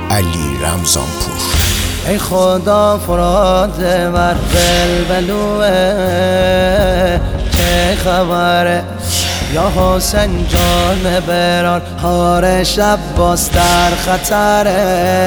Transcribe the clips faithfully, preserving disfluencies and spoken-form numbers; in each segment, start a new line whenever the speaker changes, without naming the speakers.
علی رمضانپور.
ای خدا فرات ور بلبلوه چه خبره، یا حسین جان برار هار شب باز در خطره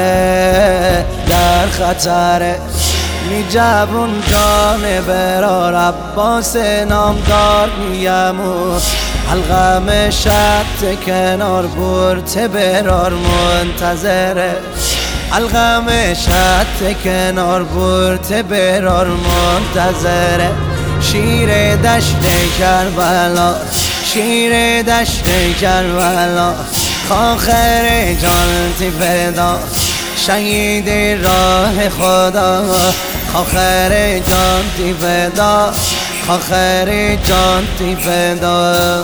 در خطره. می جوون جان برار عباس نامدار میمو، الغم شط کنار بورت برار منتظره، الغم شط کنار بورت برار منتظره. شیر دشت کربلا، شیر دشت کربلا، آخر جان تی فدا، شهید راه خدا، آخر جان تی فدا، آخر جان تی فدا.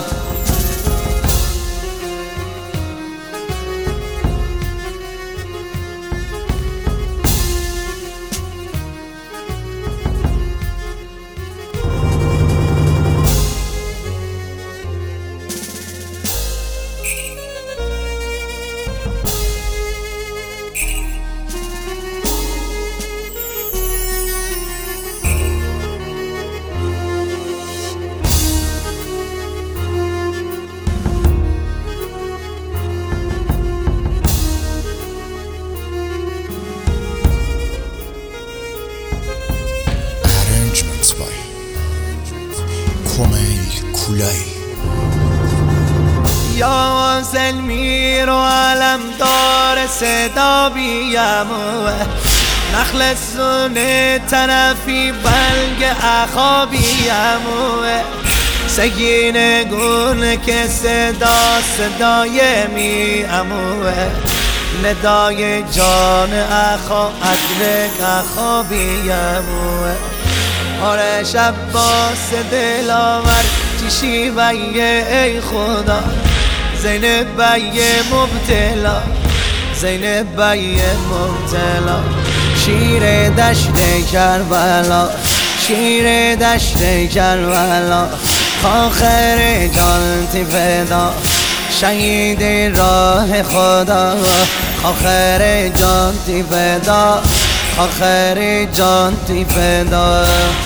یا زلمیر و علم دار صدا بیاموه، نخل زونه طرفی بلگ اخا بیاموه، سگین گونه که صدا صدای می اموه، ندای جان اخا ادرک اخا بیاموه. آره شب باس دلاور چیشی بیه ای خدا، زینب بیه مبتلا، زینب بیه مبتلا. شیر دشت کربلا، شیر دشت کربلا، آخر جان تی فدا، شهید راه خدا، آخر جان تی فدا، آخر جان تی فدا.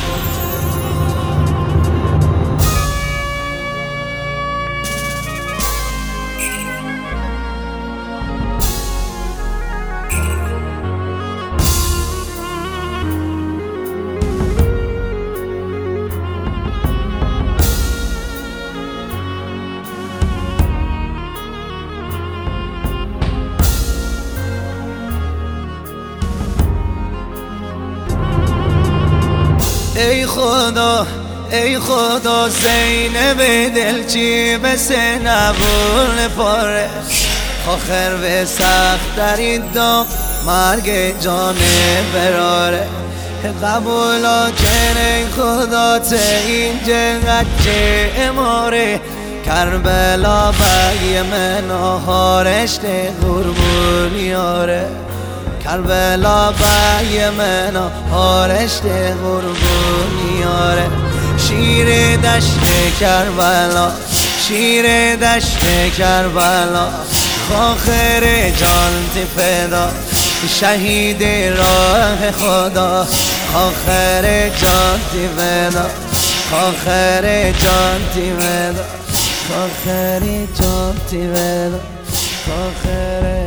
ای خدا ای خدا زینب دلچی به سنبول پاره، آخر به سخت در این داغ مرگ جان براره. قبولا کنه خدا ته این جنگت چه اماره، کربلا بگی من آهارشت قربونیاره، کربلا بای من آرشت قربونیاره. شیر دشت کربلا، شیر دشت کربلا، آخر جان تی فدا، شهید راه خدا، آخر جان تی فدا، آخر جان تی فدا، آخر جان تی فدا، آخر